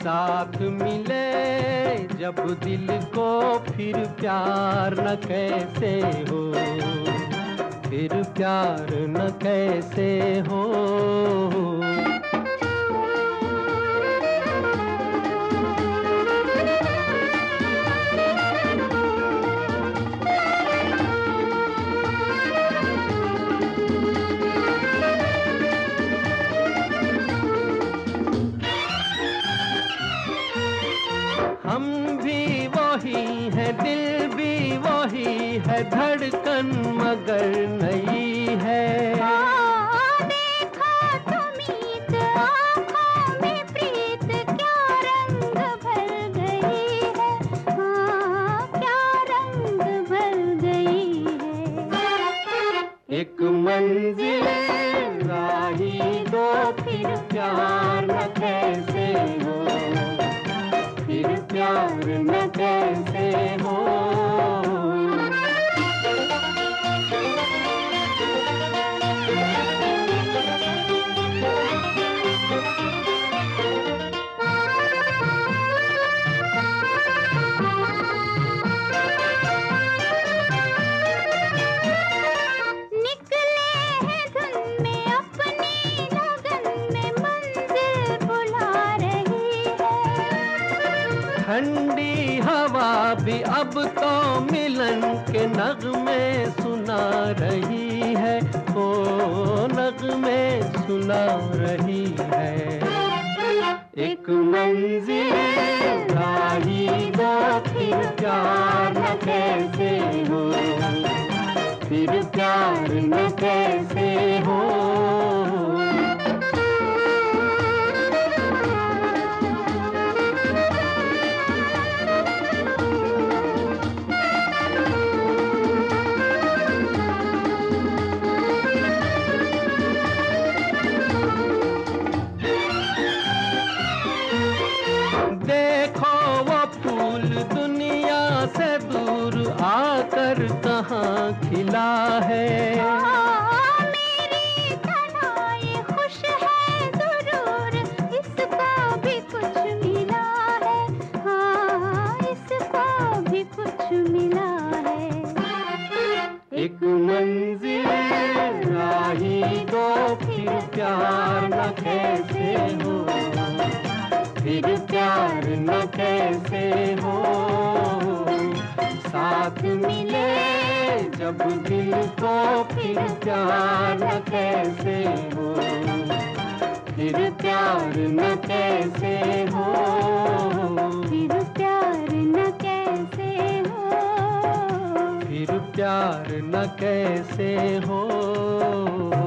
साथ मिले जब दिल को फिर प्यार न कैसे हो, फिर प्यार न कैसे हो। हम भी वही है, दिल भी वही है, धड़कन मगर नई है। देखा तुमीत आँखों में प्रीत, क्या रंग भर गई है, क्या रंग भर गई है। एक मंजिल राही दो, फिर प्यार न कैसे हो, फिर प्यार न कैसे हो। ठंडी हवा भी अब तो मिलन के नगमे सुना रही है, ओ नगमे सुना रही है। एक मंजिल राही दो, फिर प्यार न कैसे हो, फिर प्यार न कैसे हो। देखो वो फूल दुनिया से दूर आकर कहाँ खिला है। मेरी तन्हाई खुश है जरूर, इसको भी कुछ मिला है, हाँ इसको भी कुछ मिला है। एक मंजिल राही दो, फिर प्यार न कैसे हो, फिर प्यार न कैसे हो। साथ मिले जब दिल को, फिर प्यार न कैसे हो, फिर प्यार न कैसे हो, फिर प्यार न कैसे हो, फिर प्यार न कैसे हो।